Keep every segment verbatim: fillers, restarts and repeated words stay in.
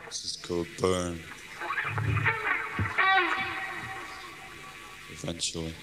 This is called Burn. Eventually.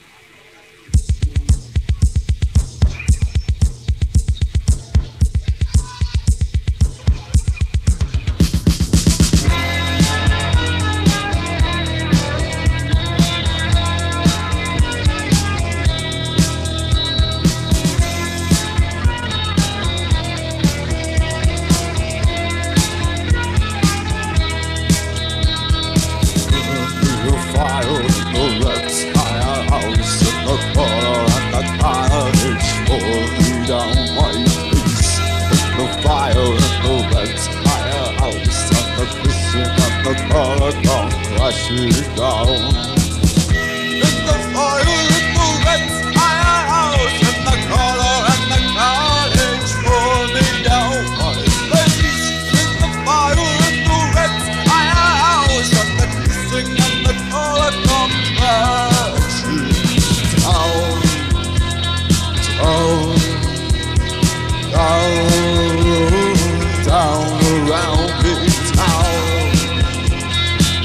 Crashing down in the fire, in the red firehouse, and the color and the carnage falling down my face. In the fire, in the red firehouse, and the kissing and the color come crashing down, down, down, down around me, down. Go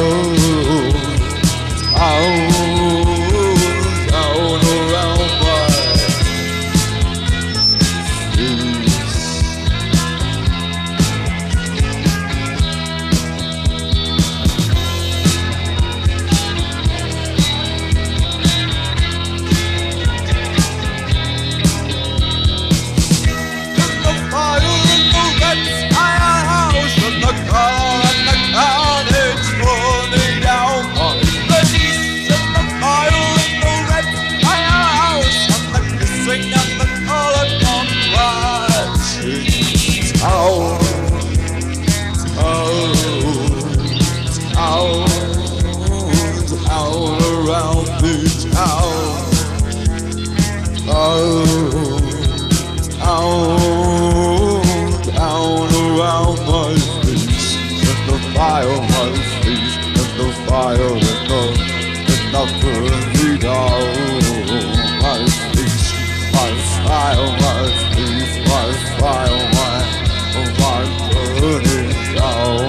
down, down around my face. In the fire, in the red firehouse, and the color and the carnage falling down my face. In the fire, in the red firehouse, and the kissing and the color come crashing down, down, down, down around me, down, down, down, down around my face. In the fire, my face, in the fire, in the, in the burning down my face, my fire, my face, my fire, my, my burning down.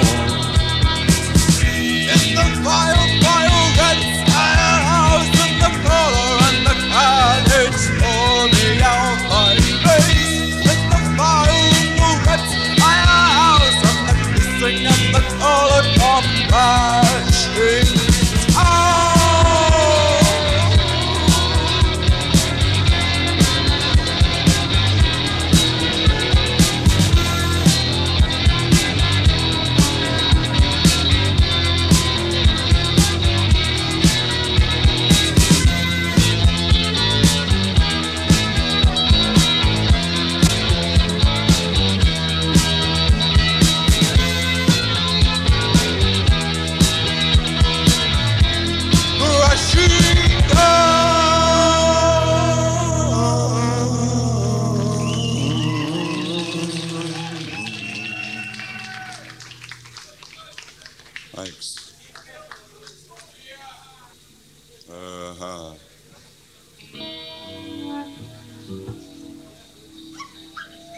In the fire, fire, red firehouse, in the color and the carnage falling down my face. In the fire, in the red firehouse, and the kissing and the color come crashing down. Thanks. Uh-huh.